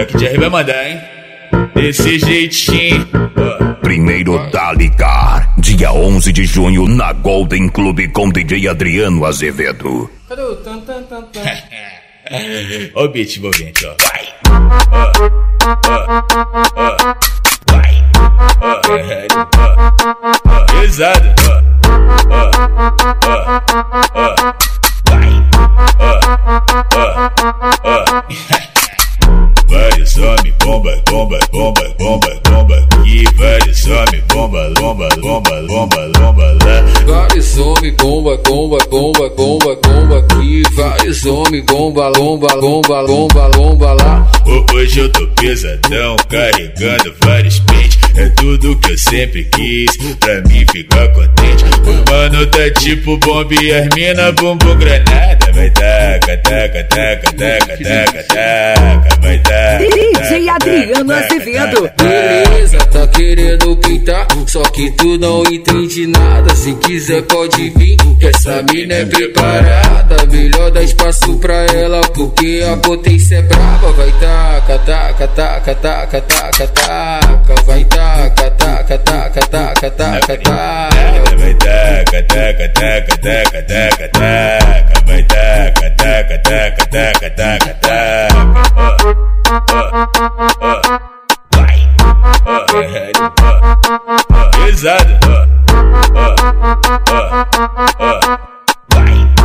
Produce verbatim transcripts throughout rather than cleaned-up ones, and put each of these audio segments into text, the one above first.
É que Jerry vai mandar, hein? Desse jeitinho. Primeiro da Ligar, dia onze de junho na Golden Club com D J Adriano Azevedo. Cadê o tan tan tan tan? Ó o beat envolvente, ó. Vai. Ó, ó, ó. Vai. Ó, ó, ó. Pesado, ó. Ó, ó, ó. Vai. Ó, ó, ó. Vários homens, bomba, bomba, bomba, bomba, bomba. E vários homens, bomba, bomba, bomba, bomba, bomba lá. Vários homens, bomba, bomba, bomba, bomba, bomba aqui. Vários homens, bomba, lomba, lomba, lomba, lomba lá. Hoje eu tô pesadão, carregando vários pentes. É tudo que eu sempre quis, pra mim ficar contente. O mano tá tipo bomba e as mina bumbum granada. Vai taca, taca, taca, taca, taca, taca. Vai taca, D J Adriano Azevedo. Beleza, tá querendo pintar, só que tu não entende nada. Se quiser pode vir, que essa mina é preparada. Melhor dar espaço pra ela, porque a potência é brava. Vai taca, taca, taca, taca, taca, taca. Vai taca, taca, taca, taca, taca, taca. Vai taca, taca, taca, taca, taca, taca. Vai taca, taca, taca, taca, taca, taca. Vai. Pesado. Vai.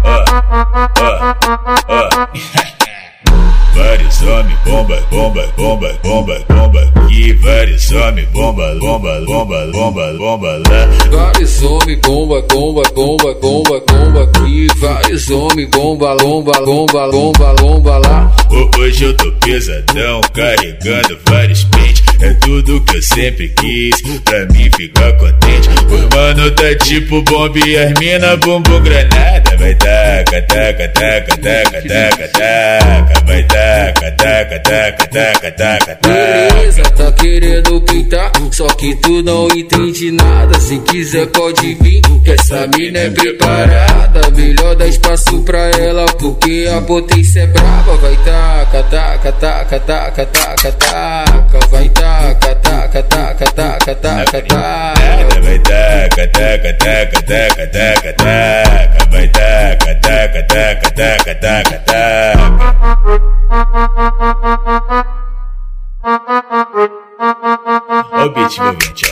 Vários homens, bomba, bomba, bomba, bomba, bomba. E vários homens, bomba, bomba, bomba, bomba, bomba lá. Vários homens, bomba, bomba, bomba, bomba, bomba aqui. Vários homens, bomba, lomba, lomba, lomba, lomba lá. Hoje eu tô pesadão, carregando vários pentes. É tudo que eu sempre quis, pra mim ficar contente. O mano tá tipo bomba e as mina bumbum granada. Vai taca, taca, taca, taca, taca, taca. Vai taca, taca, taca, taca, taca, taca. Beleza, tá querendo pintar, só que tu não entende nada. Se quiser pode vir, que essa mina é preparada. Melhor dar espaço pra ela, porque a potência é brava. Vai taca, taca, taca, taca, taca, taca. Vai taca, taca, taca, taca, taca, taca. Vai taca, taca, taca, taca, taca, taca. Vai taca, taca, taca, taca, taca, taca. Ó o beat envolvente,